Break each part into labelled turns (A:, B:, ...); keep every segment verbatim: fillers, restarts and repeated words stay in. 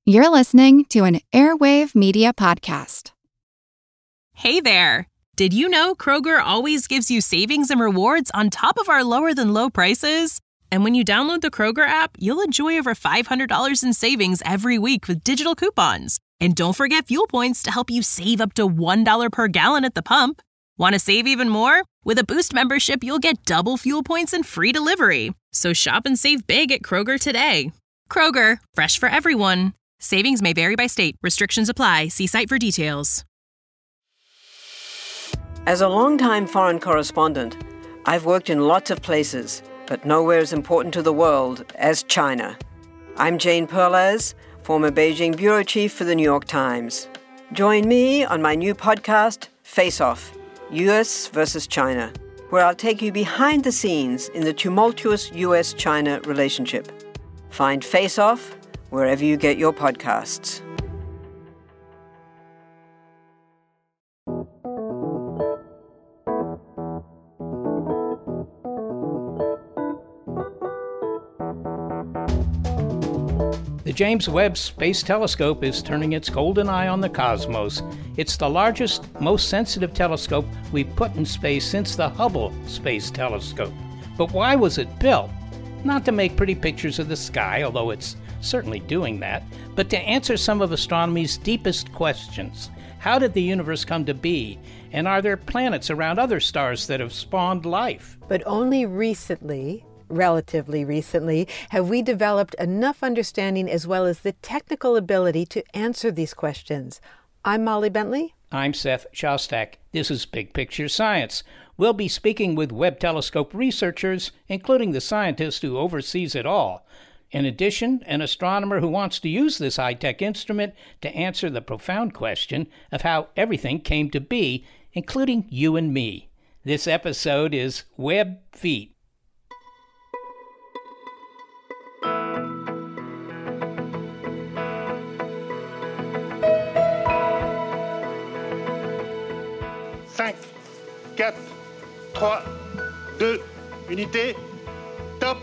A: You're listening to an Airwave Media Podcast.
B: Hey there! Did you know Kroger always gives you savings and rewards on top of our lower-than-low prices? And when you download the Kroger app, you'll enjoy over five hundred dollars in savings every week with digital coupons. And don't forget fuel points to help you save up to one dollar per gallon at the pump. Want to save even more? With a Boost membership, you'll get double fuel points and free delivery. So shop and save big at Kroger today. Kroger, fresh for everyone. Savings may vary by state. Restrictions apply. See site for details.
C: As a longtime foreign correspondent, I've worked in lots of places, but nowhere as important to the world as China. I'm Jane Perlez, former Beijing bureau chief for the New York Times. Join me on my new podcast, Face Off, U S versus China, where I'll take you behind the scenes in the tumultuous U S China relationship. Find Face Off wherever you get your podcasts.
D: The James Webb Space Telescope is turning its golden eye on the cosmos. It's the largest, most sensitive telescope we've put in space since the Hubble Space Telescope. But why was it built? Not to make pretty pictures of the sky, although it's certainly doing that, but to answer some of astronomy's deepest questions. How did the universe come to be? And are there planets around other stars that have spawned life?
E: But only recently, relatively recently, have we developed enough understanding as well as the technical ability to answer these questions. I'm Molly Bentley.
D: I'm Seth Shostak. This is Big Picture Science. We'll be speaking with Webb Telescope researchers, including the scientist who oversees it all. In addition, an astronomer who wants to use this high-tech instrument to answer the profound question of how everything came to be, including you and me. This episode is Webb Feet.
F: Cinq, quatre, trois, deux, unité, top.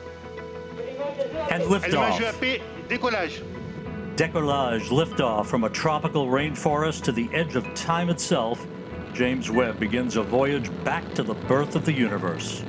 G: And liftoff.
F: Allumage U A P, décollage.
G: Decollage, liftoff from a tropical rainforest to the edge of time itself. James Webb begins a voyage back to the birth of the universe.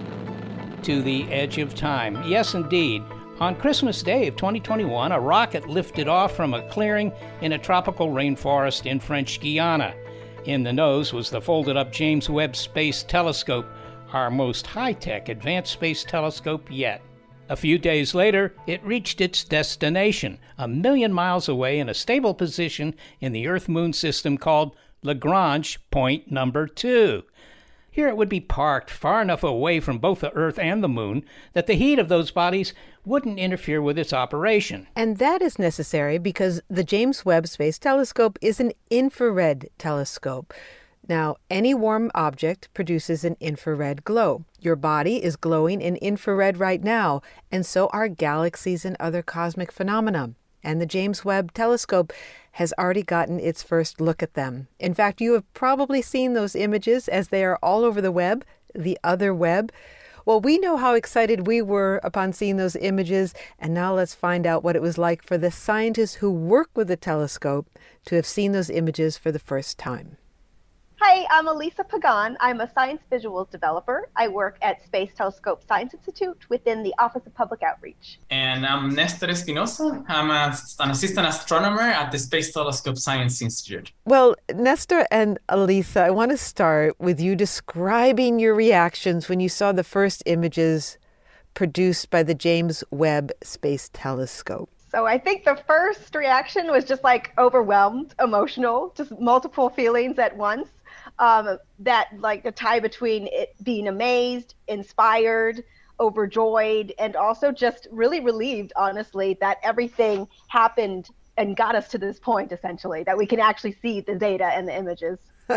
D: To the edge of time. Yes, indeed. On Christmas Day of twenty twenty-one, a rocket lifted off from a clearing in a tropical rainforest in French Guiana. In the nose was the folded-up James Webb Space Telescope, our most high-tech advanced space telescope yet. A few days later, it reached its destination, a million miles away in a stable position in the Earth-Moon system called Lagrange Point Number Two. Here it would be parked far enough away from both the Earth and the Moon that the heat of those bodies wouldn't interfere with its operation.
E: And that is necessary because the James Webb Space Telescope is an infrared telescope. Now, any warm object produces an infrared glow. Your body is glowing in infrared right now, and so are galaxies and other cosmic phenomena. And the James Webb Telescope has already gotten its first look at them. In fact, you have probably seen those images as they are all over the web, the other web. Well, we know how excited we were upon seeing those images, and now let's find out what it was like for the scientists who work with the telescope to have seen those images for the first time.
H: Hi, I'm Elisa Pagan. I'm a science visuals developer. I work at Space Telescope Science Institute within the Office of Public Outreach.
I: And I'm Nestor Espinosa. I'm a, an assistant astronomer at the Space Telescope Science Institute.
E: Well, Nestor and Elisa, I want to start with you describing your reactions when you saw the first images produced by the James Webb Space Telescope.
H: So I think the first reaction was just like overwhelmed, emotional, just multiple feelings at once. Um, that like the tie between it being amazed, inspired, overjoyed, and also just really relieved, honestly, that everything happened and got us to this point, essentially, that we can actually see the data and the images.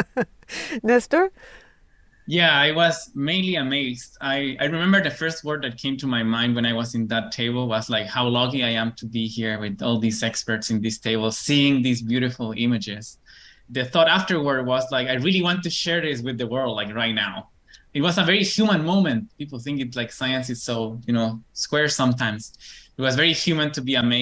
E: Nestor?
I: Yeah, I was mainly amazed. I, I remember the first word that came to my mind when I was in that table was like how lucky I am to be here with all these experts in this table, seeing these beautiful images. The thought afterward was like, I really want to share this with the world, like right now. It was a very human moment. People think it's like science is so, you know, square sometimes. It was very human to be amazed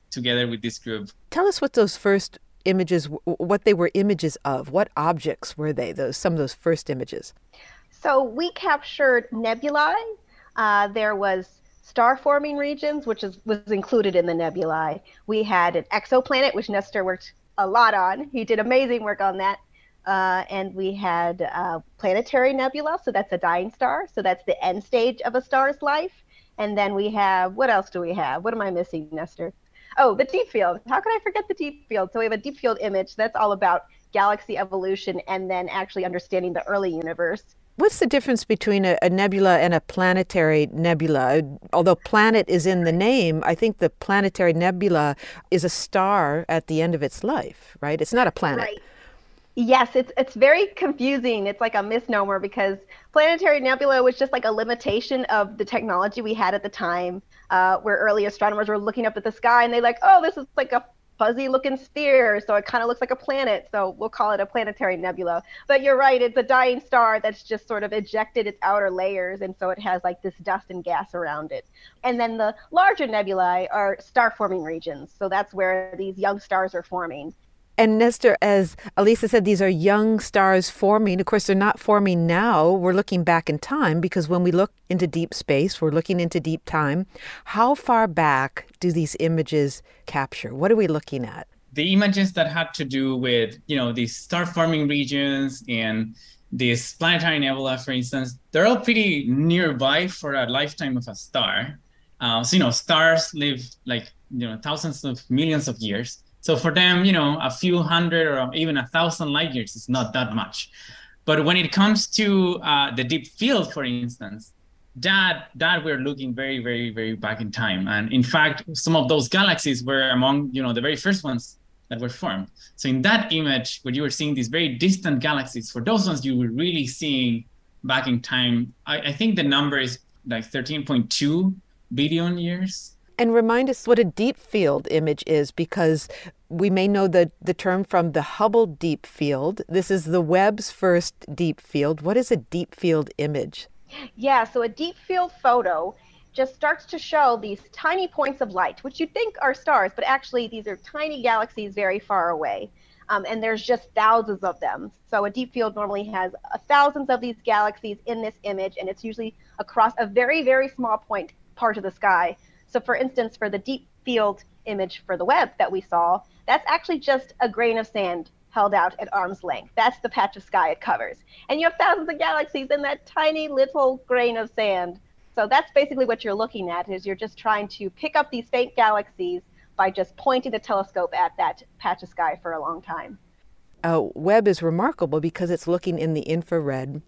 I: together with this group.
E: Tell us what those first images, what they were images of. What objects were they, those some of those first images?
H: So we captured nebulae. Uh, there was star-forming regions, which is, was included in the nebulae. We had an exoplanet, which Nestor worked a lot on. He did amazing work on that. Uh, and we had uh, planetary nebula, so that's a dying star. So that's the end stage of a star's life. And then we have, what else do we have? What am I missing, Nestor? Oh, the deep field. How could I forget the deep field? So we have a deep field image. That's all about galaxy evolution and then actually understanding the early universe.
E: What's the difference between a, a nebula and a planetary nebula? Although planet is in the name, I think the planetary nebula is a star at the end of its life, right? It's not a planet.
H: Right. Yes, it's it's very confusing. It's like a misnomer because planetary nebula was just like a limitation of the technology we had at the time, uh, where early astronomers were looking up at the sky and they like, oh, this is like a fuzzy looking sphere, so it kind of looks like a planet, so we'll call it a planetary nebula. But you're right, it's a dying star that's just sort of ejected its outer layers, and so it has like this dust and gas around it. And then the larger nebulae are star-forming regions, so that's where these young stars are forming.
E: And Nestor, as Elisa said, these are young stars forming. Of course, they're not forming now. We're looking back in time because when we look into deep space, we're looking into deep time. How far back do these images capture? What are we looking at?
I: The images that had to do with, you know, these star-forming regions and this planetary nebula, for instance, they're all pretty nearby for a lifetime of a star. Uh, so, you know, stars live like, you know, thousands of millions of years. So for them, you know, a few hundred or even a thousand light years is not that much. But when it comes to uh, the deep field, for instance, that that we're looking very, very, very back in time. And in fact, some of those galaxies were among, you know, the very first ones that were formed. So in that image, where you were seeing these very distant galaxies, for those ones you were really seeing back in time, I, I think the number is like thirteen point two billion years.
E: And remind us what a deep field image is, because we may know the, the term from the Hubble Deep Field. This is the Webb's first deep field. What is a deep field image?
H: Yeah, so a deep field photo just starts to show these tiny points of light, which you think are stars, but actually these are tiny galaxies very far away. Um, and there's just thousands of them. So a deep field normally has uh, thousands of these galaxies in this image, and it's usually across a very, very small point part of the sky. So for instance, for the deep field image for the Webb that we saw, that's actually just a grain of sand held out at arm's length. That's the patch of sky it covers. And you have thousands of galaxies in that tiny little grain of sand. So that's basically what you're looking at, is you're just trying to pick up these faint galaxies by just pointing the telescope at that patch of sky for a long time.
E: Uh, Webb is remarkable because it's looking in the infrared.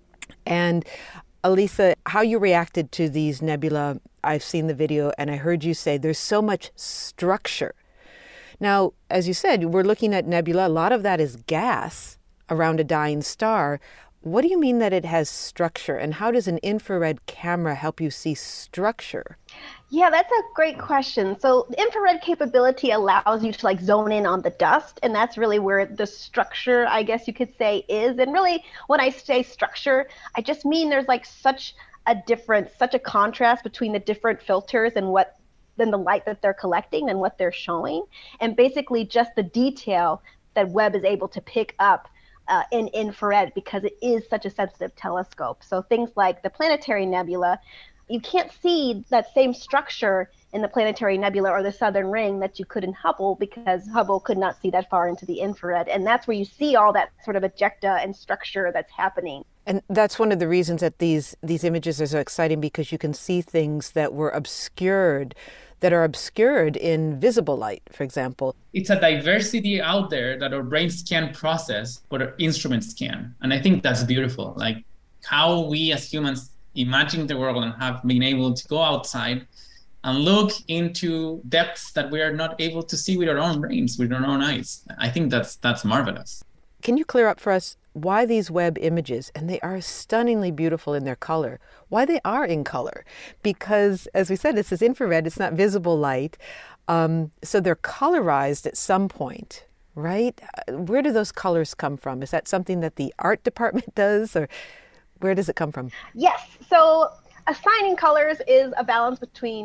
E: And Elisa, how you reacted to these nebula, I've seen the video and I heard you say there's so much structure. Now, as you said, we're looking at nebula. A lot of that is gas around a dying star. What do you mean that it has structure, and how does an infrared camera help you see structure?
H: Yeah, that's a great question. So the infrared capability allows you to like zone in on the dust, and that's really where the structure, I guess you could say, is. And really, when I say structure, I just mean there's like such a difference, such a contrast between the different filters and what then the light that they're collecting and what they're showing, and basically just the detail that Webb is able to pick up Uh, in infrared because it is such a sensitive telescope. So things like the planetary nebula, you can't see that same structure in the planetary nebula or the southern ring that you could in Hubble, because Hubble could not see that far into the infrared. And that's where you see all that sort of ejecta and structure that's happening.
E: And that's one of the reasons that these these images are so exciting, because you can see things that were obscured, that are obscured in visible light, for example.
I: It's a diversity out there that our brains can't process, but our instruments can. And I think that's beautiful. Like how we as humans imagine the world and have been able to go outside and look into depths that we are not able to see with our own brains, with our own eyes. I think that's that's marvelous.
E: Can you clear up for us why these Webb images, and they are stunningly beautiful in their color, why they are in color? Because, as we said, this is infrared, it's not visible light, um, so they're colorized at some point, right? Where do those colors come from? Is that something that the art department does, or where does it come from?
H: Yes, so assigning colors is a balance between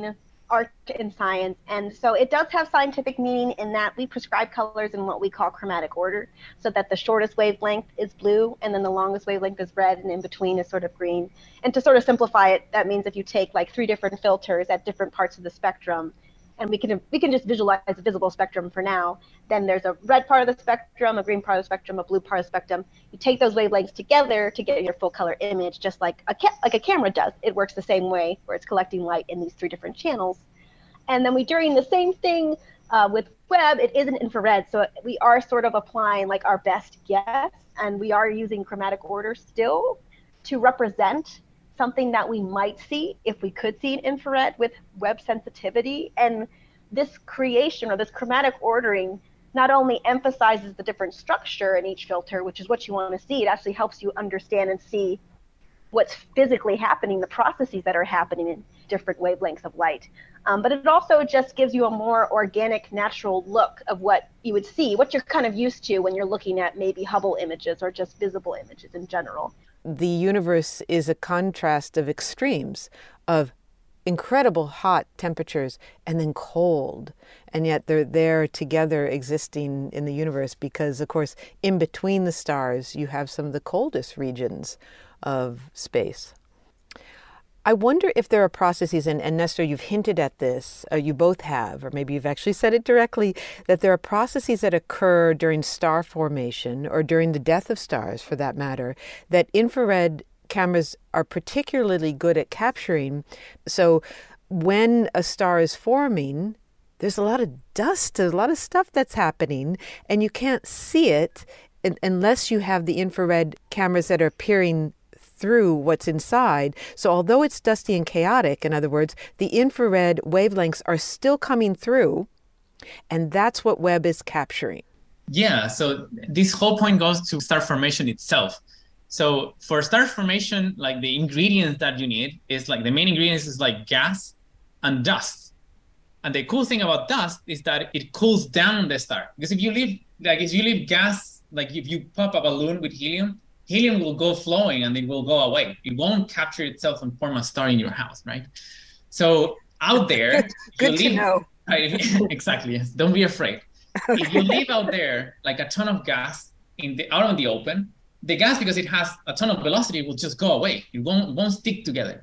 H: art and science. And so it does have scientific meaning in that we prescribe colors in what we call chromatic order, so that the shortest wavelength is blue, and then the longest wavelength is red, and in between is sort of green. And to sort of simplify it, that means if you take like three different filters at different parts of the spectrum, and we can we can just visualize a visible spectrum for now, then there's a red part of the spectrum, a green part of the spectrum, a blue part of the spectrum. You take those wavelengths together to get your full color image, just like a ca- like a camera does. It works the same way, where it's collecting light in these three different channels. And then we're doing the same thing uh, with Webb. It isn't infrared, so we are sort of applying like our best guess, and we are using chromatic order still to represent something that we might see if we could see an infrared with Webb sensitivity. And this creation or this chromatic ordering not only emphasizes the different structure in each filter, which is what you want to see, it actually helps you understand and see what's physically happening, the processes that are happening in different wavelengths of light. Um, but it also just gives you a more organic, natural look of what you would see, what you're kind of used to when you're looking at maybe Hubble images or just visible images in general.
E: The universe is a contrast of extremes, of incredible hot temperatures and then cold. And yet they're there together existing in the universe because, of course, in between the stars, you have some of the coldest regions of space. I wonder if there are processes, and, and Nestor, you've hinted at this, uh, you both have, or maybe you've actually said it directly, that there are processes that occur during star formation or during the death of stars, for that matter, that infrared cameras are particularly good at capturing. So when a star is forming, there's a lot of dust, there's a lot of stuff that's happening, and you can't see it unless you have the infrared cameras that are peering through what's inside. So although it's dusty and chaotic, in other words, the infrared wavelengths are still coming through, and that's what Webb is capturing.
I: Yeah, so this whole point goes to star formation itself. So for star formation, like the ingredients that you need is like the main ingredients is like gas and dust. And the cool thing about dust is that it cools down the star. Because if you leave, like if you leave gas, like if you pop a balloon with helium, helium will go flowing and it will go away. It won't capture itself and form a star in your house, right? So out there,
C: good
I: you
C: to
I: leave,
C: know.
I: Right, exactly. Yes. Don't be afraid. Okay. If you leave out there like a ton of gas in the out in the open, the gas, because it has a ton of velocity, will just go away. It won't won't stick together.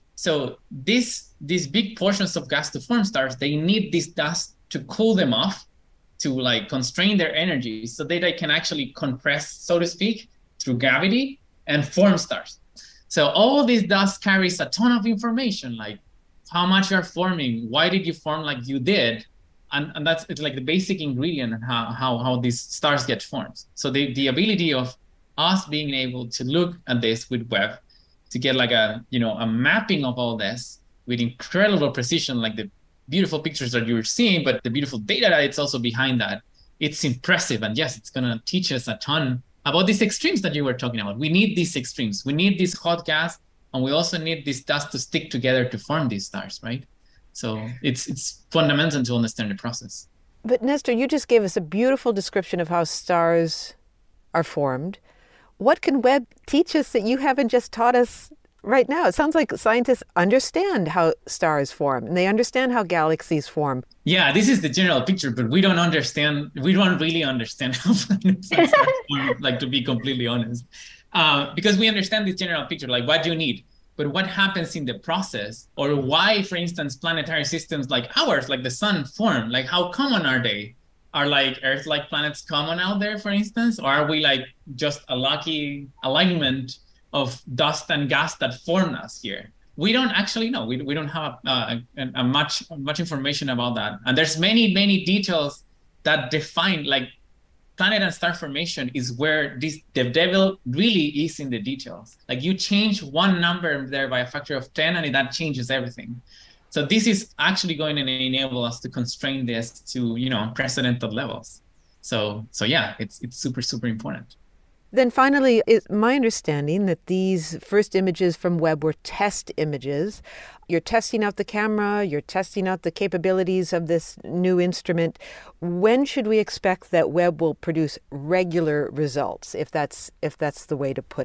I: So this these big portions of gas to form stars, they need this dust to cool them off, to like constrain their energy, so that they can actually compress, so to speak, through gravity and form stars. So all this dust carries a ton of information, like how much you're forming, why did you form like you did, and, and that's it's like the basic ingredient in how, how, how these stars get formed. So the, the ability of us being able to look at this with Webb, to get like a, you know, a mapping of all this with incredible precision, like the beautiful pictures that you're seeing, but the beautiful data that it's also behind that, it's impressive. And yes, it's gonna teach us a ton about these extremes that you were talking about. We need these extremes. We need this hot gas, and we also need this dust to stick together to form these stars, right? So it's it's fundamental to understand the process.
E: But Nestor, you just gave us a beautiful description of how stars are formed. What can Webb teach us that you haven't just taught us right now? It sounds like scientists understand how stars form, and they understand how galaxies form.
I: Yeah, this is the general picture, but we don't understand, we don't really understand how planets and stars form, like, to be completely honest. Uh, because we understand this general picture, like what do you need? But what happens in the process, or why, for instance, planetary systems like ours, like the sun, form? Like, how common are they? Are like Earth-like planets common out there, for instance? Or are we like just a lucky alignment of dust and gas that formed us here? We don't actually know. We, we don't have uh, a, a much much information about that. And there's many, many details that define, like, planet and star formation is where this the devil really is in the details. Like, you change one number there by a factor of ten, and that changes everything. So this is actually going to enable us to constrain this to, you know, unprecedented levels. So so yeah, it's it's super, super important.
E: Then finally, it's my understanding that these first images from Webb were test images. You're testing out the camera, you're testing out the capabilities of this new instrument. When should we expect that Webb will produce regular results, if that's if that's the way to put it?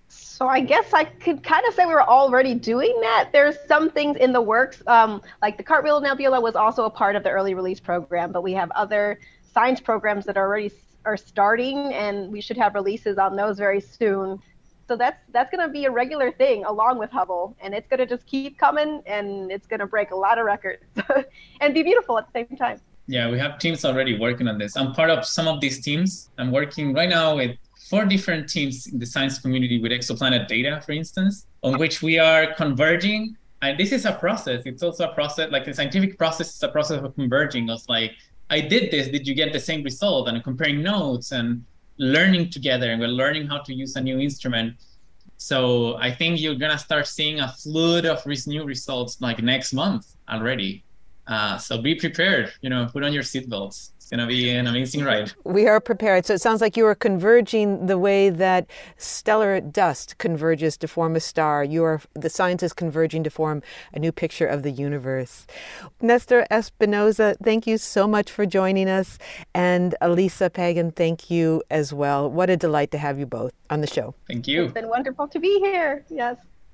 H: So I guess I could kind of say we were already doing that. There's some things in the works, um, like the Cartwheel Nebula was also a part of the early release program, but we have other science programs that are already are starting, and we should have releases on those very soon. So that's that's going to be a regular thing along with Hubble, and it's going to just keep coming, and it's going to break a lot of records and be beautiful at the same time.
I: Yeah, we have teams already working on this. I'm part of some of these teams. I'm working right now with four different teams in the science community with exoplanet data, for instance, on which we are converging. And this is a process. It's also a process, like the scientific process is a process of converging. It's like, I did this, did you get the same result? And comparing notes and learning together, and we're learning how to use a new instrument. So I think you're gonna start seeing a flood of these new results like next month already. Uh, so be prepared, you know, put on your seatbelts. It's going to be an amazing ride.
E: We are prepared. So it sounds like you are converging the way that stellar dust converges to form a star. You are the scientists converging to form a new picture of the universe. Nestor Espinosa, thank you so much for joining us. And Elisa Pagan, thank you as well. What a delight to have you both on the show.
I: Thank you.
H: It's been wonderful to be here. Yes.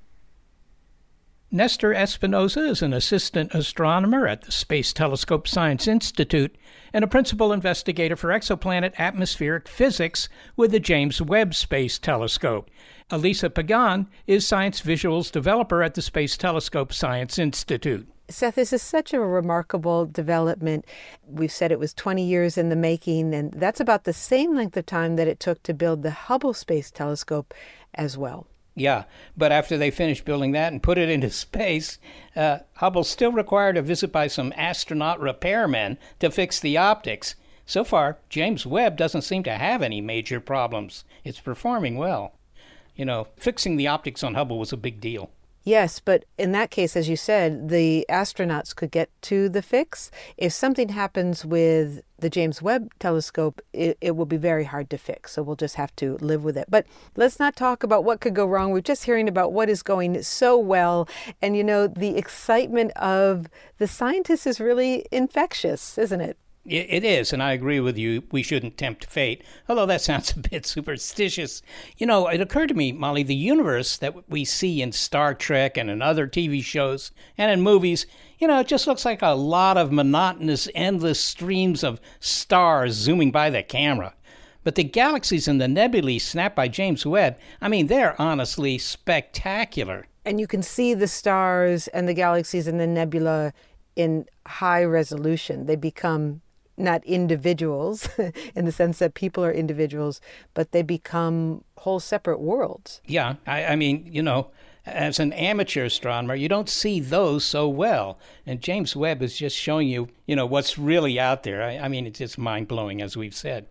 D: Nestor Espinosa is an assistant astronomer at the Space Telescope Science Institute and a principal investigator for exoplanet atmospheric physics with the James Webb Space Telescope. Elisa Pagan is science visuals developer at the Space Telescope Science Institute.
E: Seth, this is such a remarkable development. We've said it was twenty years in the making, and that's about the same length of time that it took to build the Hubble Space Telescope as well.
D: Yeah, but after they finished building that and put it into space, uh, Hubble still required a visit by some astronaut repairmen to fix the optics. So far, James Webb doesn't seem to have any major problems. It's performing well. You know, fixing the optics on Hubble was a big deal.
E: Yes, but in that case, as you said, the astronauts could get to the fix. If something happens with the James Webb Telescope, it, it will be very hard to fix. So we'll just have to live with it. But let's not talk about what could go wrong. We're just hearing about what is going so well. And, you know, the excitement of the scientists is really infectious, isn't it?
D: It is, and I agree with you. We shouldn't tempt fate, although that sounds a bit superstitious. You know, it occurred to me, Molly, the universe that we see in Star Trek and in other T V shows and in movies, you know, it just looks like a lot of monotonous, endless streams of stars zooming by the camera. But the galaxies and the nebulae snapped by James Webb, I mean, they're honestly spectacular.
E: And you can see the stars and the galaxies and the nebula in high resolution. They become not individuals in the sense that people are individuals, but they become whole separate worlds.
D: Yeah, I, I mean, you know, as an amateur astronomer, you don't see those so well. And James Webb is just showing you, you know, what's really out there. I, I mean, it's just mind-blowing, as we've said.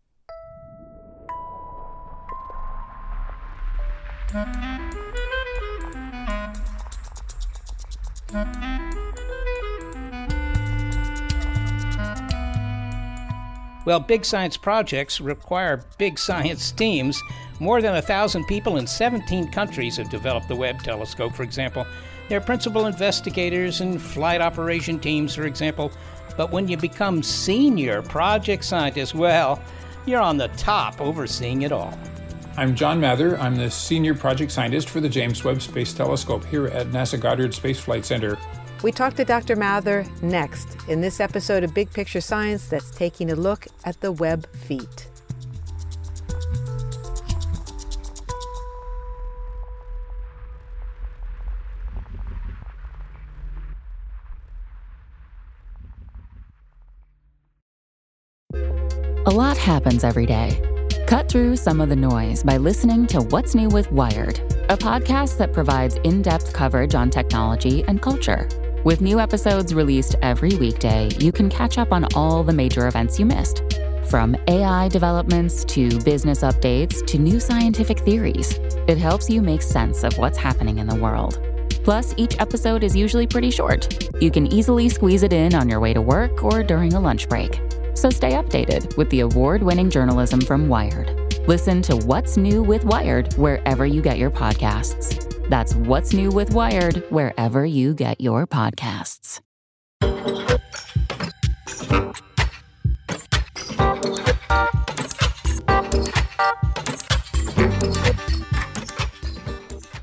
D: Well, big science projects require big science teams. More than a thousand people in seventeen countries have developed the Webb telescope, for example. They're principal investigators and flight operation teams, for example. But when you become senior project scientist, well, you're on the top overseeing it all.
J: I'm John Mather. I'm the senior project scientist for the James Webb Space Telescope here at NASA Goddard Space Flight Center.
E: We talk to Doctor Mather next in this episode of Big Picture Science that's taking a look at the Webb feat.
K: A lot happens every day. Cut through some of the noise by listening to What's New with Wired, a podcast that provides in-depth coverage on technology and culture. With new episodes released every weekday, you can catch up on all the major events you missed. From A I developments to business updates to new scientific theories, it helps you make sense of what's happening in the world. Plus, each episode is usually pretty short. You can easily squeeze it in on your way to work or during a lunch break. So stay updated with the award-winning journalism from Wired. Listen to What's New with Wired wherever you get your podcasts. That's What's New with Wired wherever you get your podcasts.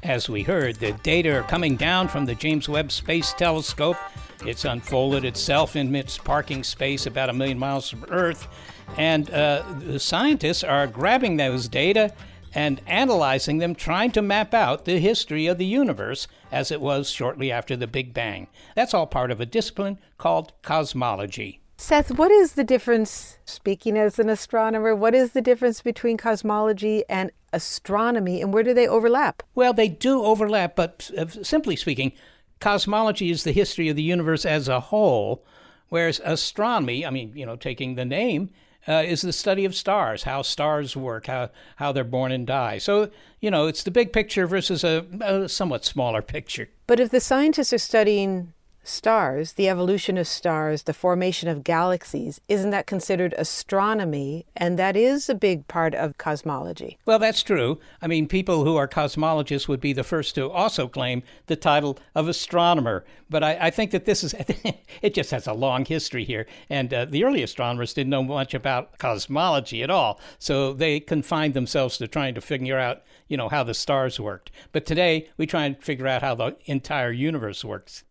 D: As we heard, the data are coming down from the James Webb Space Telescope. It's unfolded itself in its parking space about a million miles from Earth. And uh, the scientists are grabbing those data and analyzing them, trying to map out the history of the universe as it was shortly after the Big Bang. That's all part of a discipline called cosmology.
E: Seth, what is the difference, speaking as an astronomer, what is the difference between cosmology and astronomy, and where do they overlap?
D: Well, they do overlap, but uh, simply speaking, cosmology is the history of the universe as a whole, whereas astronomy, I mean, you know, taking the name, uh, is the study of stars, how stars work, how, how they're born and die. So, you know, it's the big picture versus a, a somewhat smaller picture.
E: But if the scientists are studying stars, the evolution of stars, the formation of galaxies, isn't that considered astronomy? And that is a big part of cosmology.
D: Well, that's true. I mean, people who are cosmologists would be the first to also claim the title of astronomer. But I, I think that this is, it just has a long history here. And uh, the early astronomers didn't know much about cosmology at all. So they confined themselves to trying to figure out, you know, how the stars worked. But today we try and figure out how the entire universe works.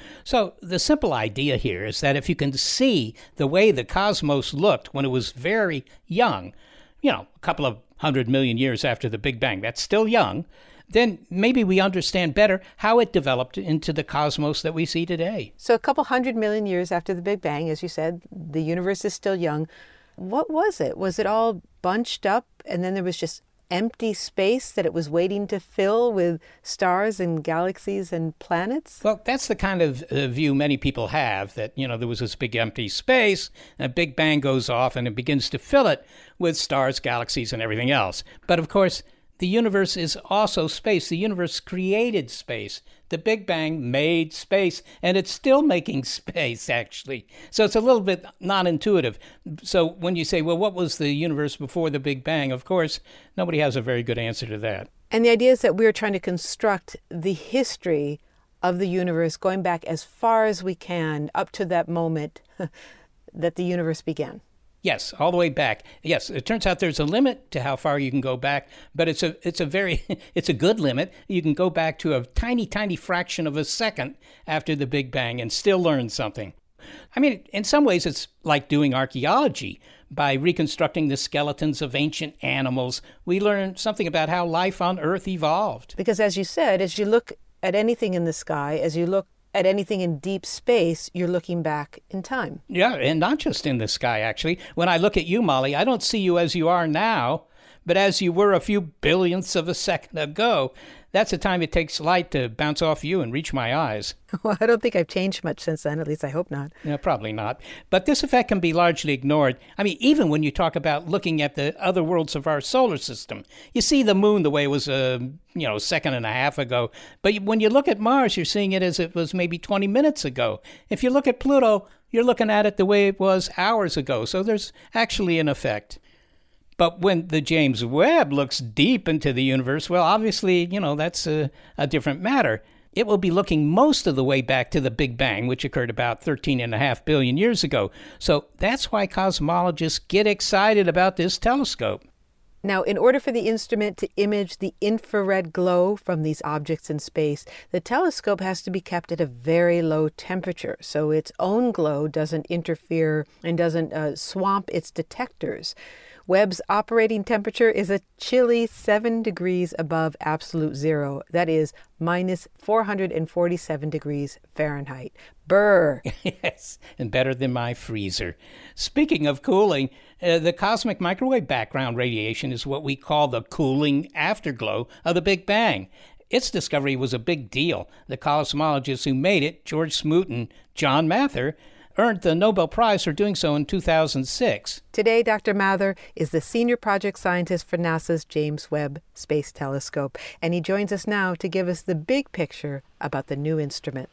D: So the simple idea here is that if you can see the way the cosmos looked when it was very young, you know, a couple of hundred million years after the Big Bang, that's still young, then maybe we understand better how it developed into the cosmos that we see today.
E: So a couple hundred million years after the Big Bang, as you said, the universe is still young. What was it? Was it all bunched up and then there was just empty space that it was waiting to fill with stars and galaxies and planets?
D: Well, that's the kind of uh, view many people have, that, you know, there was this big empty space, and a Big Bang goes off and it begins to fill it with stars, galaxies, and everything else. But of course, the universe is also space. The universe created space. The Big Bang made space, and it's still making space, actually. So it's a little bit non-intuitive. So when you say, well, what was the universe before the Big Bang? Of course, nobody has a very good answer to that.
E: And the idea is that we're trying to construct the history of the universe going back as far as we can up to that moment that the universe began.
D: Yes, all the way back. Yes, it turns out there's a limit to how far you can go back, but it's a it's a very it's a good limit. You can go back to a tiny, tiny fraction of a second after the Big Bang and still learn something. I mean, in some ways, it's like doing archaeology. By reconstructing the skeletons of ancient animals, we learn something about how life on Earth evolved.
E: Because as you said, as you look at anything in the sky, as you look at anything in deep space, you're looking back in time.
D: Yeah, and not just in the sky, actually. When I look at you, Molly, I don't see you as you are now, but as you were a few billionths of a second ago. That's the time it takes light to bounce off you and reach my eyes.
E: Well, I don't think I've changed much since then. At least I hope not.
D: Yeah, probably not. But this effect can be largely ignored. I mean, even when you talk about looking at the other worlds of our solar system, you see the moon the way it was a you know, second and a half ago. But when you look at Mars, you're seeing it as it was maybe twenty minutes ago. If you look at Pluto, you're looking at it the way it was hours ago. So there's actually an effect. But when the James Webb looks deep into the universe, well, obviously, you know, that's a, a different matter. It will be looking most of the way back to the Big Bang, which occurred about thirteen and a half billion years ago. So that's why cosmologists get excited about this telescope.
E: Now, in order for the instrument to image the infrared glow from these objects in space, the telescope has to be kept at a very low temperature, so its own glow doesn't interfere and doesn't uh, swamp its detectors. Webb's operating temperature is a chilly seven degrees above absolute zero. That is minus four hundred forty-seven degrees Fahrenheit. Brr.
D: Yes, and better than my freezer. Speaking of cooling, uh, the cosmic microwave background radiation is what we call the cooling afterglow of the Big Bang. Its discovery was a big deal. The cosmologists who made it, George Smoot and John Mather, earned the Nobel Prize for doing so in two thousand six.
E: Today, Doctor Mather is the senior project scientist for NASA's James Webb Space Telescope, and he joins us now to give us the big picture about the new instrument.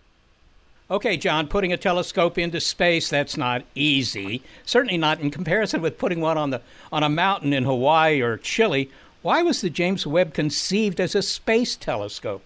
D: Okay, John, putting a telescope into space, that's not easy. Certainly not in comparison with putting one on the on a mountain in Hawaii or Chile. Why was the James Webb conceived as a space telescope?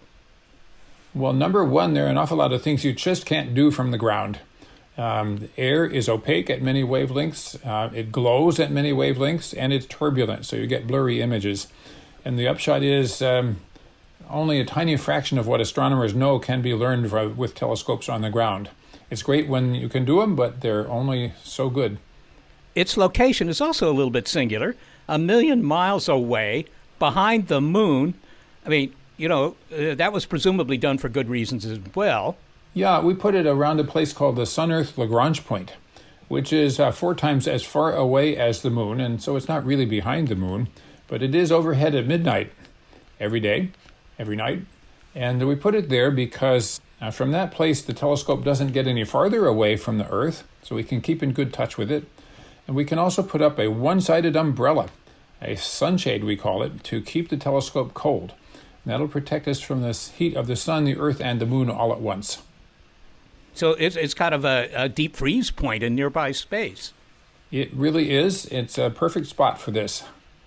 J: Well, number one, there are an awful lot of things you just can't do from the ground. Um, the air is opaque at many wavelengths, uh, it glows at many wavelengths, and it's turbulent, so you get blurry images. And the upshot is um, only a tiny fraction of what astronomers know can be learned with telescopes on the ground. It's great when you can do them, but they're only so good.
D: Its location is also a little bit singular, a million miles away, behind the moon. I mean, you know, uh, that was presumably done for good reasons as well.
J: Yeah, we put it around a place called the Sun-Earth Lagrange point, which is uh, four times as far away as the moon, and so it's not really behind the moon, but it is overhead at midnight every day, every night. And we put it there because uh, from that place, the telescope doesn't get any farther away from the Earth, so we can keep in good touch with it. And we can also put up a one-sided umbrella, a sunshade we call it, to keep the telescope cold. And that'll protect us from the heat of the sun, the Earth, and the moon all at once.
D: So it's, it's kind of a, a deep freeze point in nearby space.
J: It really is. It's a perfect spot for this.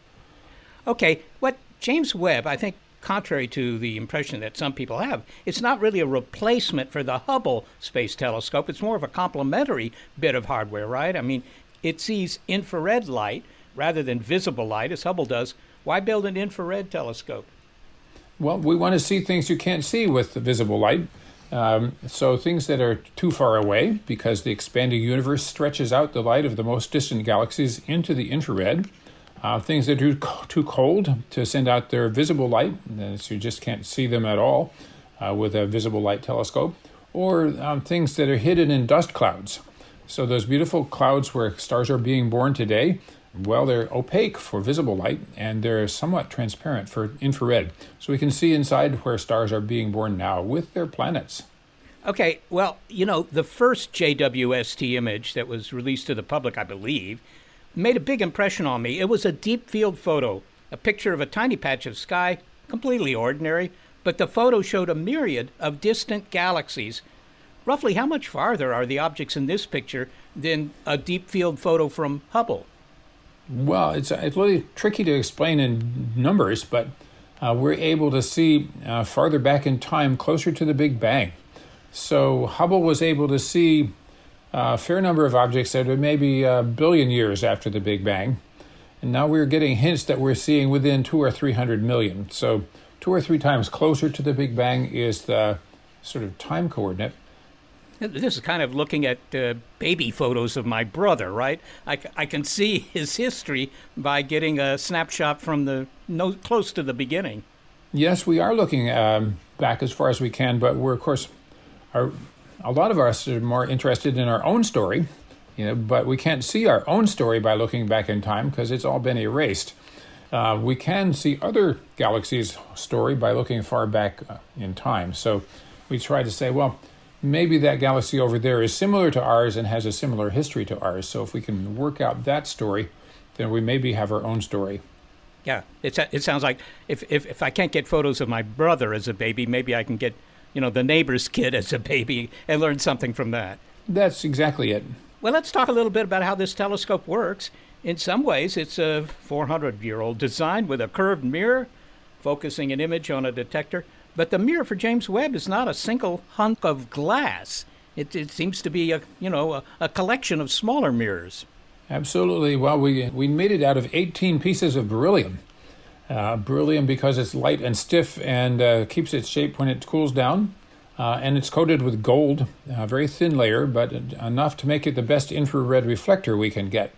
D: Okay, what James Webb, I think, contrary to the impression that some people have, it's not really a replacement for the Hubble Space Telescope. It's more of a complementary bit of hardware, right? I mean, it sees infrared light rather than visible light, as Hubble does. Why build an infrared telescope?
J: Well, we want to see things you can't see with the visible light. Um, so things that are too far away, because the expanding universe stretches out the light of the most distant galaxies into the infrared. Uh, things that are too, too cold to send out their visible light, so you just can't see them at all uh, with a visible light telescope. Or um, things that are hidden in dust clouds. So those beautiful clouds where stars are being born today, well, they're opaque for visible light, and they're somewhat transparent for infrared. So we can see inside where stars are being born now with their planets.
D: Okay, well, you know, the first J W S T image that was released to the public, I believe, made a big impression on me. It was a deep field photo, a picture of a tiny patch of sky, completely ordinary, but the photo showed a myriad of distant galaxies. Roughly how much farther are the objects in this picture than a deep field photo from Hubble?
J: Well, it's, it's really tricky to explain in numbers, but uh, we're able to see uh, farther back in time, closer to the Big Bang. So Hubble was able to see a fair number of objects that are maybe a billion years after the Big Bang. And now we're getting hints that we're seeing within two or three hundred million. So two or three times closer to the Big Bang is the sort of time coordinate.
D: This is kind of looking at uh, baby photos of my brother, right? I, I can see his history by getting a snapshot from the no, close to the beginning.
J: Yes, we are looking um, back as far as we can, but we're, of course, our, a lot of us are more interested in our own story, you know, but we can't see our own story by looking back in time because it's all been erased. Uh, we can see other galaxies' story by looking far back in time. So we try to say, well, maybe that galaxy over there is similar to ours and has a similar history to ours. So if we can work out that story, then we maybe have our own story.
D: Yeah, it's, it sounds like if, if, if I can't get photos of my brother as a baby, maybe I can get, you know, the neighbor's kid as a baby and learn something from that.
J: That's exactly it.
D: Well, let's talk a little bit about how this telescope works. In some ways, it's a four hundred year old design with a curved mirror, focusing an image on a detector. But the mirror for James Webb is not a single hunk of glass. It, it seems to be a, you know, a, a collection of smaller mirrors.
J: Absolutely. Well, we we made it out of eighteen pieces of beryllium. Uh, beryllium because it's light and stiff and uh, keeps its shape when it cools down. Uh, and it's coated with gold, a very thin layer, but enough to make it the best infrared reflector we can get.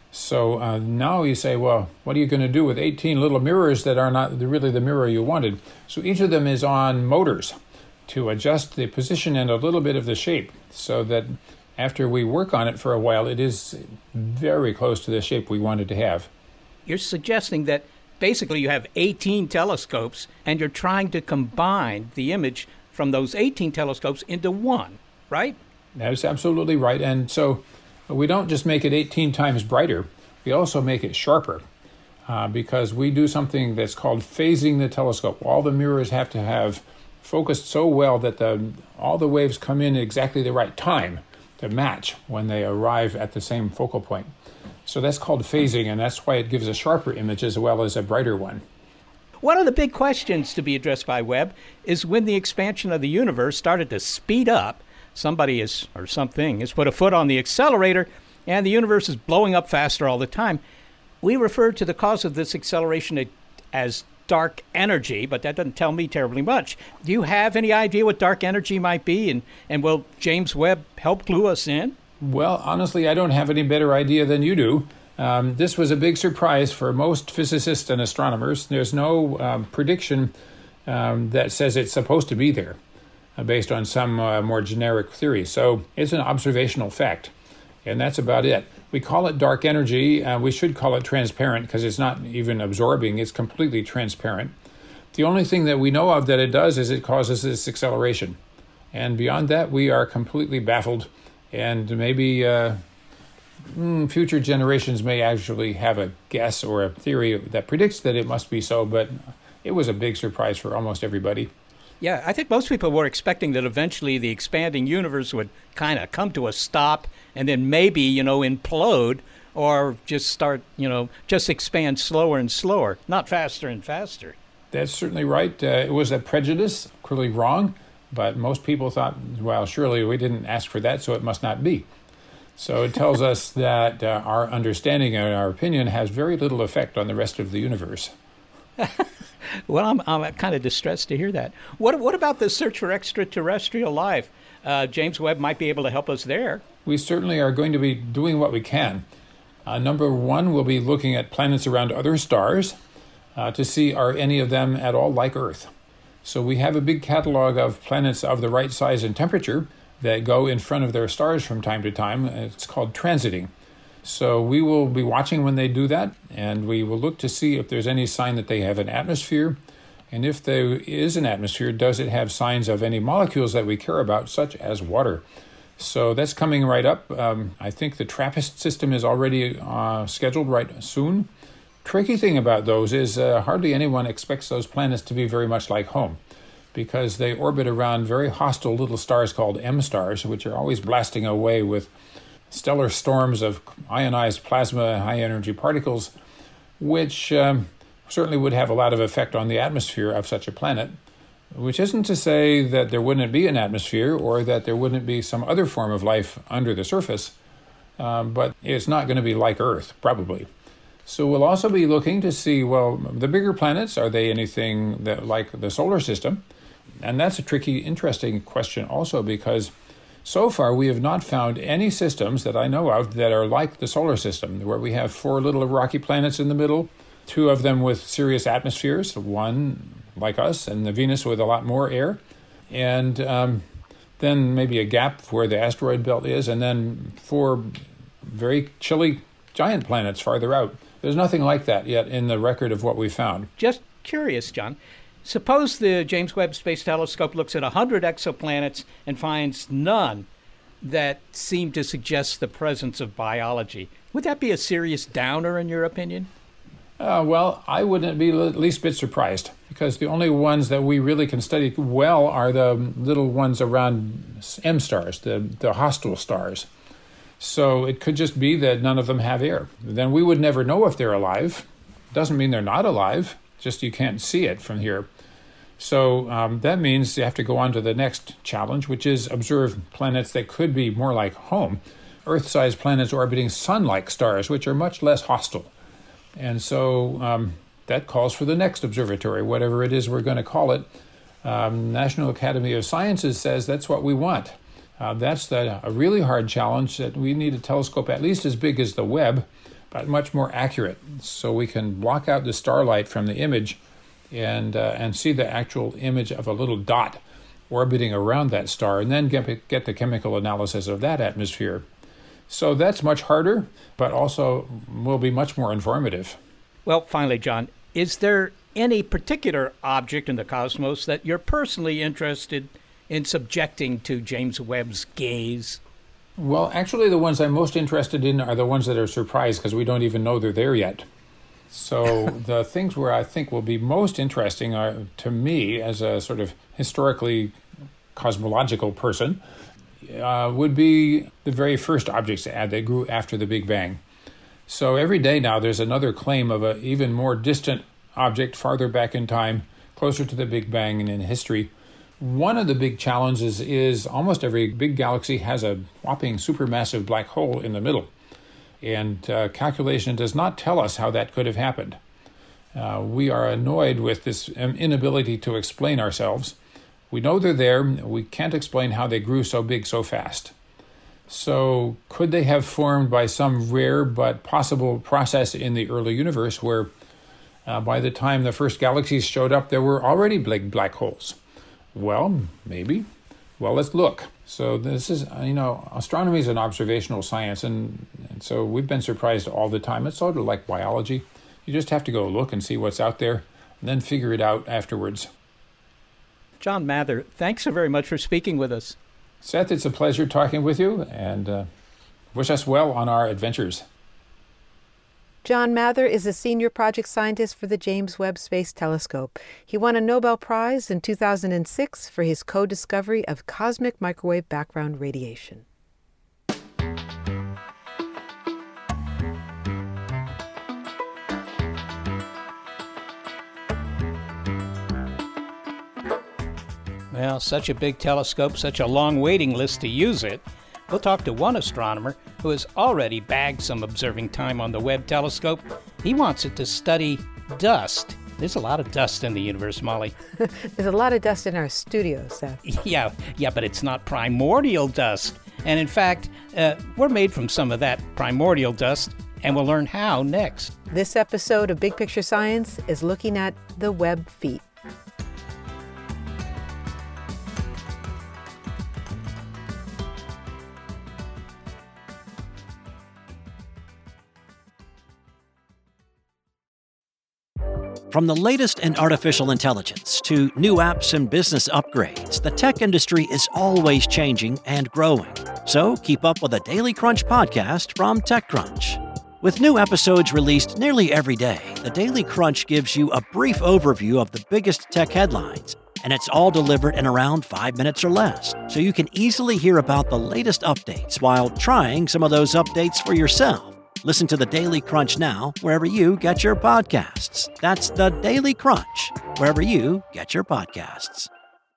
J: So uh, now you say, well, what are you going to do with eighteen little mirrors that are not really the mirror you wanted? So each of them is on motors to adjust the position and a little bit of the shape so that after we work on it for a while, it is very close to the shape we wanted to have.
D: You're suggesting that basically you have eighteen telescopes and you're trying to combine the image from those eighteen telescopes into one, right?
J: That's absolutely right. And so we don't just make it eighteen times brighter, we also make it sharper uh, because we do something that's called phasing the telescope. All the mirrors have to have focused so well that the all the waves come in at exactly the right time to match when they arrive at the same focal point. So that's called phasing, and that's why it gives a sharper image as well as a brighter one.
D: One of the big questions to be addressed by Webb is when the expansion of the universe started to speed up, somebody is, or something, has put a foot on the accelerator, and the universe is blowing up faster all the time. We refer to the cause of this acceleration as dark energy, but that doesn't tell me terribly much. Do you have any idea what dark energy might be, and, and will James Webb help clue us in?
J: Well, honestly, I don't have any better idea than you do. Um, this was a big surprise for most physicists and astronomers. There's no um, prediction um, that says it's supposed to be there, uh, based on some uh, more generic theory. So it's an observational fact, and that's about it. We call it dark energy. Uh, we should call it transparent because it's not even absorbing. It's completely transparent. The only thing that we know of that it does is it causes this acceleration. And beyond that, we are completely baffled. And maybe uh, mm, future generations may actually have a guess or a theory that predicts that it must be so. But it was a big surprise for almost everybody.
D: Yeah, I think most people were expecting that eventually the expanding universe would kind of come to a stop and then maybe, you know, implode or just start, you know, just expand slower and slower, not faster and faster.
J: That's certainly right. Uh, it was a prejudice, clearly wrong, but most people thought, well, surely we didn't ask for that, so it must not be. So it tells us that uh, our understanding and our opinion has very little effect on the rest of the universe.
D: Well, I'm I'm kind of distressed to hear that. What what about the search for extraterrestrial life? Uh, James Webb might be able to help us there.
J: We certainly are going to be doing what we can. Uh, number one, we'll be looking at planets around other stars uh, to see are any of them at all like Earth. So we have a big catalog of planets of the right size and temperature that go in front of their stars from time to time. It's called transiting. So we will be watching when they do that, and we will look to see if there's any sign that they have an atmosphere. And if there is an atmosphere, does it have signs of any molecules that we care about, such as water? So that's coming right up. Um, I think the TRAPPIST system is already uh, scheduled right soon. Tricky thing about those is uh, hardly anyone expects those planets to be very much like home, because they orbit around very hostile little stars called M stars, which are always blasting away with stellar storms of ionized plasma, high-energy particles, which um, certainly would have a lot of effect on the atmosphere of such a planet, which isn't to say that there wouldn't be an atmosphere or that there wouldn't be some other form of life under the surface, um, but it's not going to be like Earth, probably. So we'll also be looking to see, well, the bigger planets, are they anything that like the solar system? And that's a tricky, interesting question also, because so far, we have not found any systems that I know of that are like the solar system, where we have four little rocky planets in the middle, two of them with serious atmospheres, one like us, and the Venus with a lot more air, and um, then maybe a gap where the asteroid belt is, and then four very chilly giant planets farther out. There's nothing like that yet in the record of what we found.
D: Just curious, John. Suppose the James Webb Space Telescope looks at one hundred exoplanets and finds none that seem to suggest the presence of biology. Would that be a serious downer, in your opinion?
J: Uh, well, I wouldn't be the least bit surprised, because the only ones that we really can study well are the little ones around M stars, the, the hostile stars. So it could just be that none of them have air. Then we would never know if they're alive. Doesn't mean they're not alive, just you can't see it from here. So um, that means you have to go on to the next challenge, which is observe planets that could be more like home, Earth-sized planets orbiting sun-like stars, which are much less hostile. And so um, that calls for the next observatory, whatever it is we're going to call it. Um, National Academy of Sciences says that's what we want. Uh, that's the, a really hard challenge, that we need a telescope at least as big as the Webb, but much more accurate, so we can block out the starlight from the image and uh, and see the actual image of a little dot orbiting around that star, and then get, get the chemical analysis of that atmosphere. So that's much harder, but also will be much more informative.
D: Well, finally, John, is there any particular object in the cosmos that you're personally interested in subjecting to James Webb's gaze?
J: Well, actually, the ones I'm most interested in are the ones that are surprised, because we don't even know they're there yet. So the things where I think will be most interesting are, to me, as a sort of historically cosmological person, uh, would be the very first objects that grew after the Big Bang. So every day now there's another claim of an even more distant object farther back in time, closer to the Big Bang and in history. One of the big challenges is almost every big galaxy has a whopping supermassive black hole in the middle. And uh, calculation does not tell us how that could have happened. Uh, we are annoyed with this inability to explain ourselves. We know they're there. We can't explain how they grew so big so fast. So could they have formed by some rare but possible process in the early universe where uh, by the time the first galaxies showed up, there were already big black holes? Well, maybe. Well, let's look. So this is, you know, astronomy is an observational science, and, and so we've been surprised all the time. It's sort of like biology. You just have to go look and see what's out there, and then figure it out afterwards.
D: John Mather, thanks so very much for speaking with us.
J: Seth, it's a pleasure talking with you, and uh, wish us well on our adventures.
E: John Mather is a senior project scientist for the James Webb Space Telescope. He won a Nobel Prize in two thousand six for his co-discovery of cosmic microwave background radiation.
D: Well, such a big telescope, such a long waiting list to use it. We'll talk to one astronomer who has already bagged some observing time on the Webb telescope. He wants it to study dust. There's a lot of dust in the universe, Molly.
E: There's a lot of dust in our studio, Seth.
D: Yeah, yeah, but it's not primordial dust. And in fact, uh, we're made from some of that primordial dust, and we'll learn how next.
E: This episode of Big Picture Science is looking at the Webb feat.
L: From the latest in artificial intelligence to new apps and business upgrades, the tech industry is always changing and growing. So keep up with the Daily Crunch podcast from TechCrunch. With new episodes released nearly every day, the Daily Crunch gives you a brief overview of the biggest tech headlines, and it's all delivered in around five minutes or less, so you can easily hear about the latest updates while trying some of those updates for yourself. Listen to the Daily Crunch now, wherever you get your podcasts. That's the Daily Crunch, wherever you get your podcasts.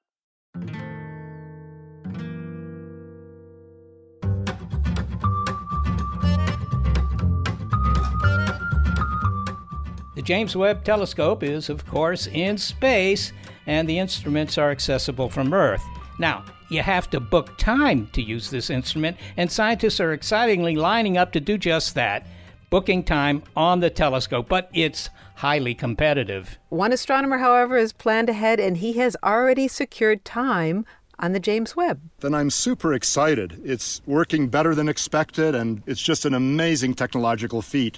D: The James Webb Telescope is, of course, in space, and the instruments are accessible from Earth. Now, you have to book time to use this instrument, and scientists are excitingly lining up to do just that, booking time on the telescope, but it's highly competitive.
E: One astronomer, however, has planned ahead, and he has already secured time on the James Webb.
M: Then I'm super excited. It's working better than expected, and it's just an amazing technological feat.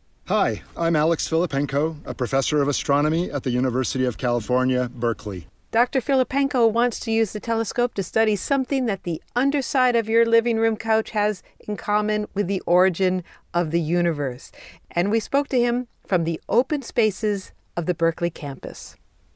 M: Hi, I'm Alex Filipenko, a professor of astronomy at the University of California, Berkeley.
E: Doctor Filipenko wants to use the telescope to study something that the underside of your living room couch has in common with the origin of the universe. And we spoke to him from the open spaces of the Berkeley campus.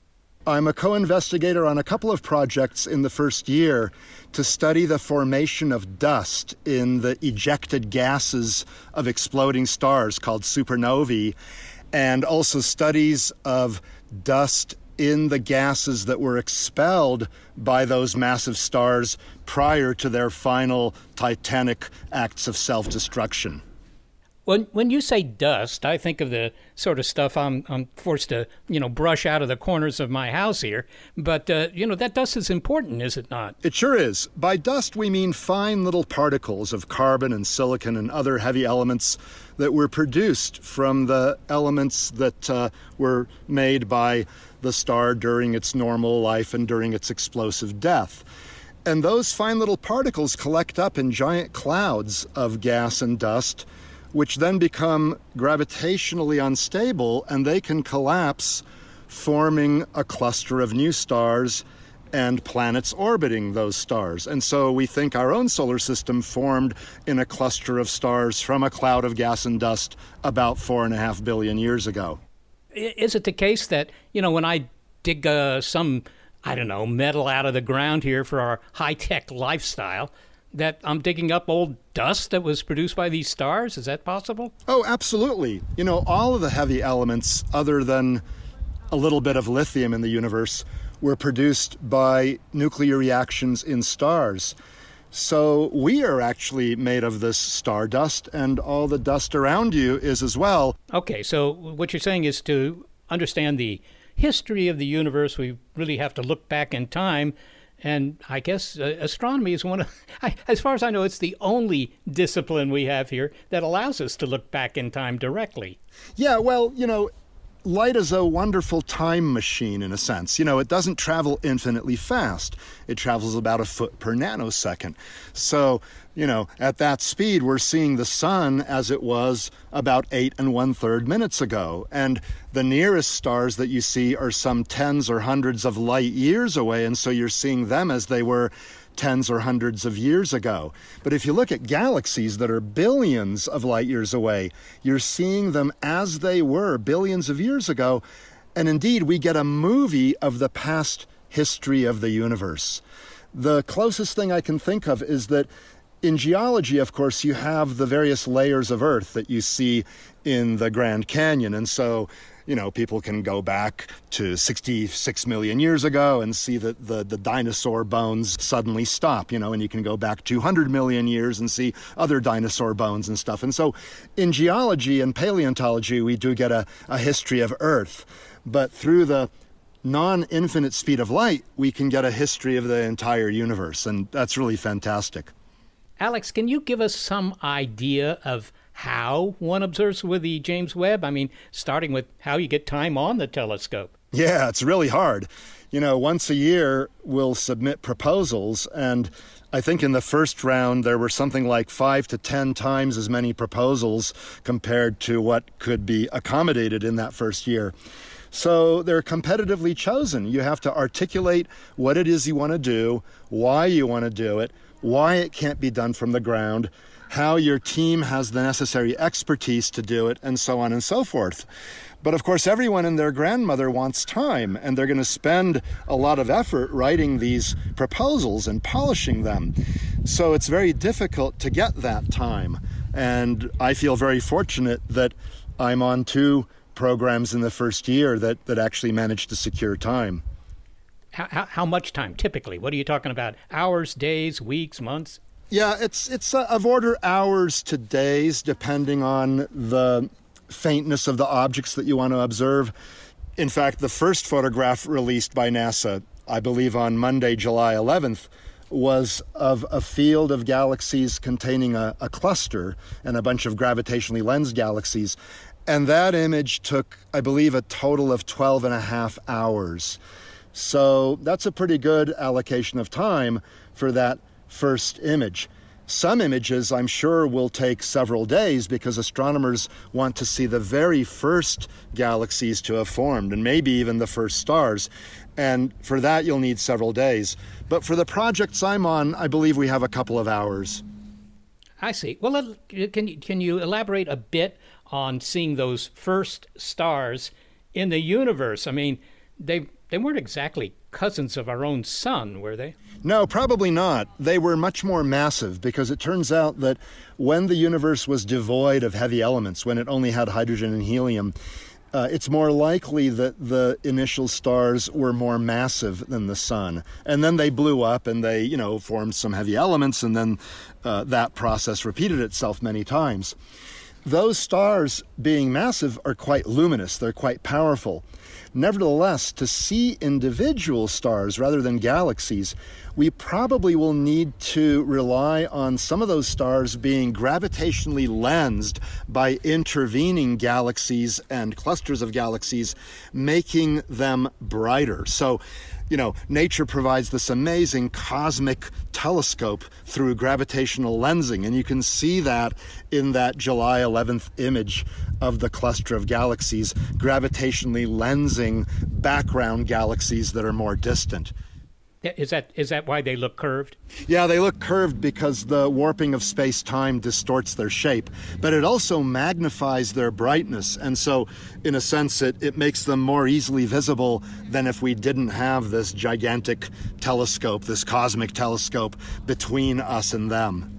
M: I'm a co-investigator on a couple of projects in the first year to study the formation of dust in the ejected gases of exploding stars called supernovae, and also studies of dust in the gases that were expelled by those massive stars prior to their final titanic acts of self-destruction.
D: When when you say dust, I think of the sort of stuff I'm I'm forced to, you know, brush out of the corners of my house here. But, uh, you know, that dust is important, is it not?
M: It sure is. By dust, we mean fine little particles of carbon and silicon and other heavy elements that were produced from the elements that uh, were made by the star during its normal life and during its explosive death. And those fine little particles collect up in giant clouds of gas and dust, which then become gravitationally unstable, and they can collapse, forming a cluster of new stars and planets orbiting those stars. And so we think our own solar system formed in a cluster of stars from a cloud of gas and dust about four and a half billion years ago.
D: Is it the case that, you know, when I dig uh, some, I don't know, metal out of the ground here for our high-tech lifestyle, that I'm digging up old dust that was produced by these stars? Is that possible?
M: Oh, absolutely. You know, all of the heavy elements, other than a little bit of lithium in the universe, were produced by nuclear reactions in stars. So we are actually made of this stardust, and all the dust around you is as well.
D: Okay, so what you're saying is to understand the history of the universe, we really have to look back in time. And I guess uh, astronomy is one of, I, as far as I know, it's the only discipline we have here that allows us to look back in time directly.
M: Yeah, well, you know, light is a wonderful time machine in a sense. You know, it doesn't travel infinitely fast. It travels about a foot per nanosecond. So, you know, at that speed, we're seeing the sun as it was about eight and one third minutes ago. And the nearest stars that you see are some tens or hundreds of light years away. And so you're seeing them as they were tens or hundreds of years ago. But if you look at galaxies that are billions of light years away, you're seeing them as they were billions of years ago. And indeed, we get a movie of the past history of the universe. The closest thing I can think of is that in geology, of course, you have the various layers of Earth that you see in the Grand Canyon. And so, you know, people can go back to sixty-six million years ago and see that the, the dinosaur bones suddenly stop, you know, and you can go back two hundred million years and see other dinosaur bones and stuff. And so in geology and paleontology, we do get a, a history of Earth. But through the non-infinite speed of light, we can get a history of the entire universe. And that's really fantastic.
D: Alex, can you give us some idea of how one observes with the James Webb? I mean, starting with how you get time on the telescope.
M: Yeah, it's really hard. You know, once a year, we'll submit proposals, and I think in the first round, there were something like five to ten times as many proposals compared to what could be accommodated in that first year. So they're competitively chosen. You have to articulate what it is you want to do, why you want to do it, why it can't be done from the ground, how your team has the necessary expertise to do it, and so on and so forth. But of course, everyone and their grandmother wants time, and they're going to spend a lot of effort writing these proposals and polishing them. So it's very difficult to get that time. And I feel very fortunate that I'm on two programs in the first year that, that actually managed to secure time.
D: How, how, how much time, typically? What are you talking about? Hours, days, weeks, months?
M: Yeah, it's it's uh, of order hours to days, depending on the faintness of the objects that you want to observe. In fact, the first photograph released by NASA, I believe on Monday, July eleventh, was of a field of galaxies containing a, a cluster and a bunch of gravitationally lensed galaxies. And that image took, I believe, a total of twelve and a half hours. So that's a pretty good allocation of time for that first image. Some images, I'm sure, will take several days because astronomers want to see the very first galaxies to have formed, and maybe even the first stars. And for that, you'll need several days. But for the projects I'm on, I believe we have a couple of hours.
D: I see. Well, can you, can you elaborate a bit on seeing those first stars in the universe? I mean, they they weren't exactly cousins of our own sun, were they?
M: No, probably not. They were much more massive because it turns out that when the universe was devoid of heavy elements, when it only had hydrogen and helium, uh, it's more likely that the initial stars were more massive than the sun. And then they blew up and they, you know, formed some heavy elements, and then uh, that process repeated itself many times. Those stars, being massive, are quite luminous. They're quite powerful. Nevertheless, to see individual stars rather than galaxies, we probably will need to rely on some of those stars being gravitationally lensed by intervening galaxies and clusters of galaxies, making them brighter. So, you know, nature provides this amazing cosmic telescope through gravitational lensing, and you can see that in that July eleventh image of the cluster of galaxies, gravitationally lensing background galaxies that are more distant.
D: Is that is that why they look curved?
M: Yeah, they look curved because the warping of space-time distorts their shape, but it also magnifies their brightness, and so, in a sense, it, it makes them more easily visible than if we didn't have this gigantic telescope, this cosmic telescope between us and them.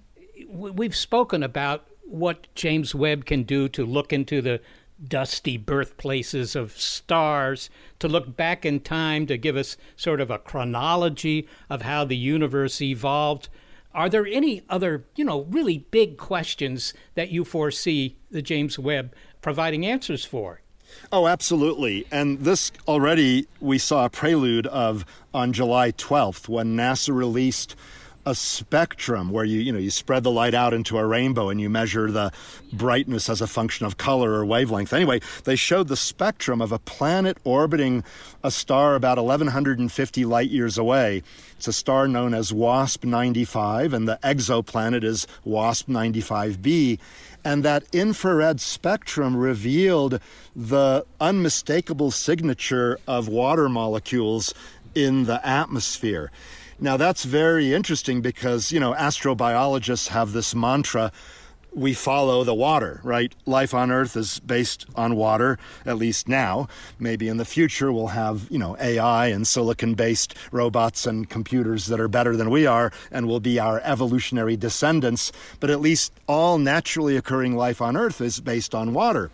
D: We've spoken about what James Webb can do to look into the dusty birthplaces of stars, to look back in time to give us sort of a chronology of how the universe evolved. Are there any other, you know, really big questions that you foresee the James Webb providing answers for?
M: Oh, absolutely. And this already we saw a prelude of on July twelfth when NASA released a spectrum where you, you know, you spread the light out into a rainbow and you measure the brightness as a function of color or wavelength. Anyway, they showed the spectrum of a planet orbiting a star about eleven fifty light years away. It's a star known as WASP ninety-five, and the exoplanet is WASP ninety-five b. And that infrared spectrum revealed the unmistakable signature of water molecules in the atmosphere. Now, that's very interesting because, you know, astrobiologists have this mantra, we follow the water, right? Life on Earth is based on water, at least now. Maybe in the future we'll have, you know, A I and silicon-based robots and computers that are better than we are and will be our evolutionary descendants. But at least all naturally occurring life on Earth is based on water.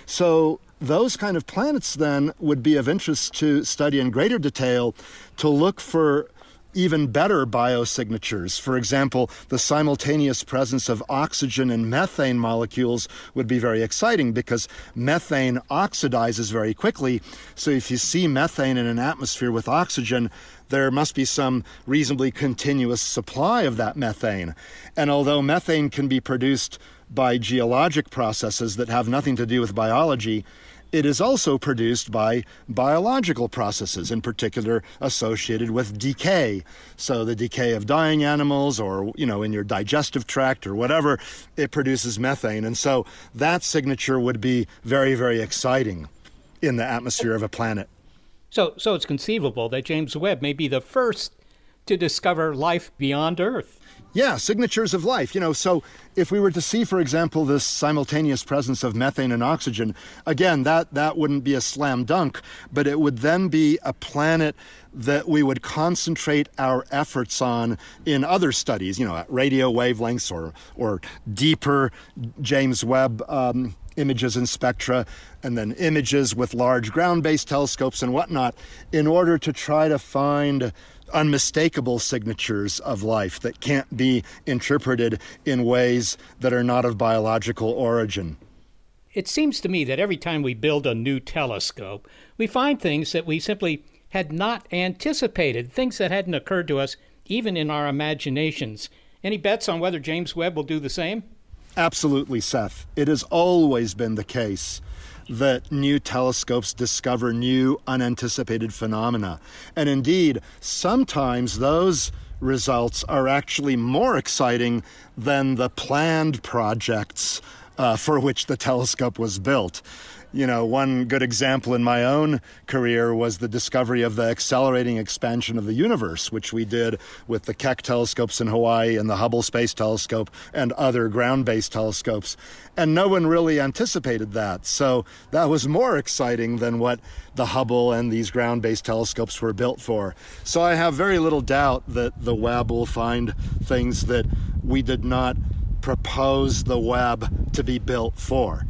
M: So those kind of planets then would be of interest to study in greater detail to look for even better biosignatures. For example, the simultaneous presence of oxygen and methane molecules would be very exciting because methane oxidizes very quickly. So if you see methane in an atmosphere with oxygen, there must be some reasonably continuous supply of that methane. And although methane can be produced by geologic processes that have nothing to do with biology, it is also produced by biological processes, in particular associated with decay. So the decay of dying animals or, you know, in your digestive tract or whatever, it produces methane. And so that signature would be very, very exciting in the atmosphere of a planet.
D: So, so it's conceivable that James Webb may be the first to discover life beyond Earth.
M: Yeah, signatures of life. You know, so if we were to see, for example, this simultaneous presence of methane and oxygen, again, that, that wouldn't be a slam dunk, but it would then be a planet that we would concentrate our efforts on in other studies, you know, at radio wavelengths or, or deeper James Webb um, images and spectra, and then images with large ground-based telescopes and whatnot, in order to try to find unmistakable signatures of life that can't be interpreted in ways that are not of biological origin.
D: It seems to me that every time we build a new telescope, we find things that we simply had not anticipated, things that hadn't occurred to us even in our imaginations. Any bets on whether James Webb will do the same?
M: Absolutely, Seth. It has always been the case that new telescopes discover new unanticipated phenomena. And indeed, sometimes those results are actually more exciting than the planned projects uh, for which the telescope was built. You know, one good example in my own career was the discovery of the accelerating expansion of the universe, which we did with the Keck telescopes in Hawaii and the Hubble Space Telescope and other ground-based telescopes. And no one really anticipated that. So that was more exciting than what the Hubble and these ground-based telescopes were built for. So I have very little doubt that the Webb will find things that we did not propose the Webb to be built for.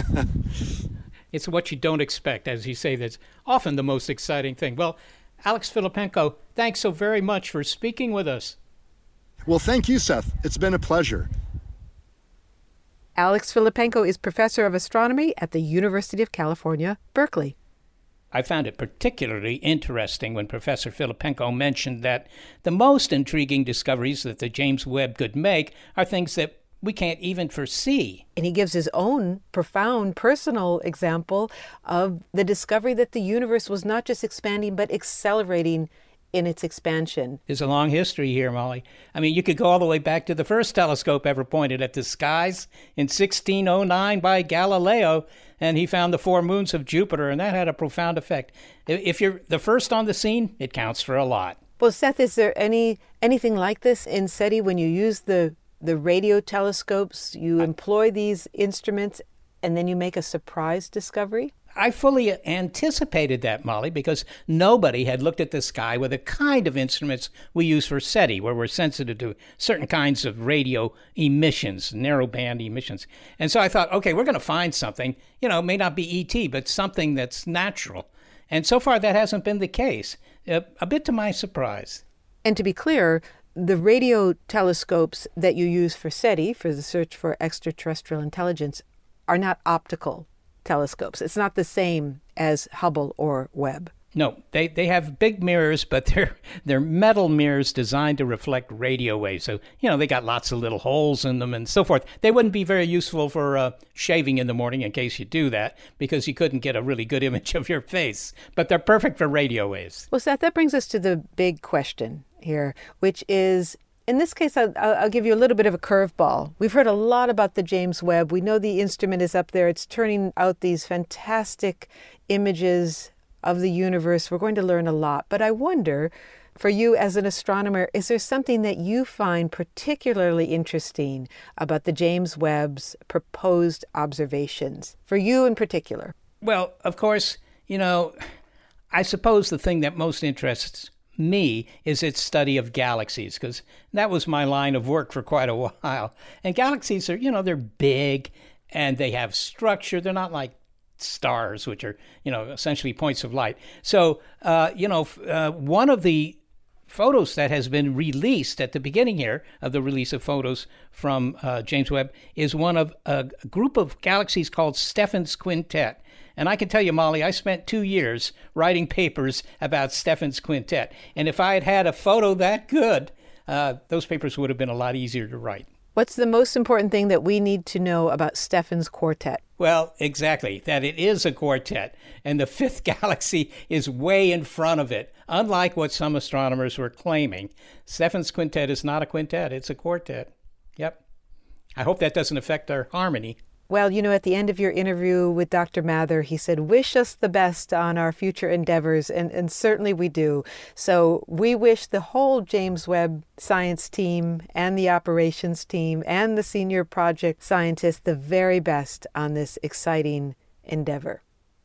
D: It's what you don't expect, as you say, that's often the most exciting thing. Well, Alex Filippenko, thanks so very much for speaking with us.
M: Well, thank you, Seth. It's been a pleasure.
E: Alex Filippenko is professor of astronomy at the University of California, Berkeley.
D: I found it particularly interesting when Professor Filippenko mentioned that the most intriguing discoveries that the James Webb could make are things that we can't even foresee.
E: And he gives his own profound personal example of the discovery that the universe was not just expanding, but accelerating in its expansion.
D: There's a long history here, Molly. I mean, you could go all the way back to the first telescope ever pointed at the skies in sixteen oh nine by Galileo, and he found the four moons of Jupiter, and that had a profound effect. If you're the first on the scene, it counts for a lot.
E: Well, Seth, is there any anything like this in SETI when you use the the radio telescopes, you employ these instruments, and then you make a surprise discovery?
D: I fully anticipated that, Molly, because nobody had looked at the sky with the kind of instruments we use for SETI, where we're sensitive to certain kinds of radio emissions, narrowband emissions. And so I thought, okay, we're going to find something, you know, it may not be E T, but something that's natural. And so far, that hasn't been the case, uh, a bit to my surprise.
E: And to be clear, the radio telescopes that you use for SETI, for the search for extraterrestrial intelligence, are not optical telescopes. It's not the same as Hubble or Webb.
D: No, they, they have big mirrors, but they're they're metal mirrors designed to reflect radio waves. So, you know, they got lots of little holes in them and so forth. They wouldn't be very useful for uh, shaving in the morning in case you do that, because you couldn't get a really good image of your face. But they're perfect for radio waves.
E: Well, Seth, that brings us to the big question here, which is, in this case, I'll, I'll give you a little bit of a curveball. We've heard a lot about the James Webb. We know the instrument is up there. It's turning out these fantastic images of the universe. We're going to learn a lot. But I wonder, for you as an astronomer, is there something that you find particularly interesting about the James Webb's proposed observations? For you in particular.
D: Well, of course, you know, I suppose the thing that most interests me is its study of galaxies, because that was my line of work for quite a while. And galaxies are, you know, they're big and they have structure. They're not like stars, which are, you know, essentially points of light. So, uh, you know, uh, one of the photos that has been released at the beginning here of the release of photos from uh, James Webb is one of a group of galaxies called Stephan's Quintet. And I can tell you, Molly, I spent two years writing papers about Stephan's Quintet. And if I had had a photo that good, uh, those papers would have been a lot easier to write.
E: What's the most important thing that we need to know about Stephan's Quartet?
D: Well, exactly, that it is a quartet, and the fifth galaxy is way in front of it. Unlike what some astronomers were claiming, Stephan's Quintet is not a quintet, it's a quartet. Yep. I hope that doesn't affect our harmony.
E: Well, you know, at the end of your interview with Doctor Mather, he said, wish us the best on our future endeavors, and, and certainly we do. So we wish the whole James Webb science team and the operations team and the senior project scientists the very best on this exciting endeavor.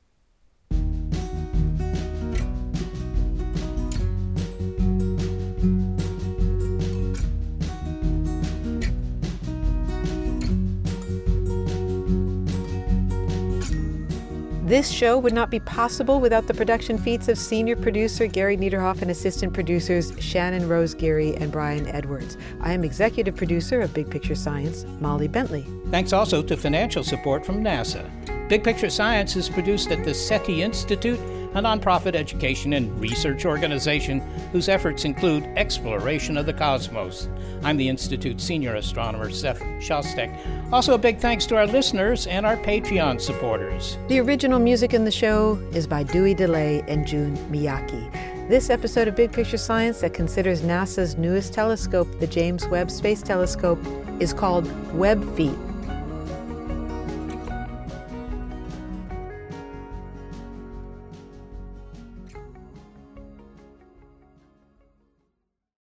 E: This show would not be possible without the production feats of senior producer Gary Niederhoff and assistant producers Shannon Rose Geary and Brian Edwards. I am executive producer of Big Picture Science, Molly Bentley.
D: Thanks also to financial support from NASA. Big Picture Science is produced at the SETI Institute, a nonprofit education and research organization whose efforts include exploration of the cosmos. I'm the Institute's senior astronomer, Seth Shostak. Also, a big thanks to our listeners and our Patreon supporters.
E: The original music in the show is by Dewey DeLay and June Miyake. This episode of Big Picture Science that considers NASA's newest telescope, the James Webb Space Telescope, is called Webb Feet.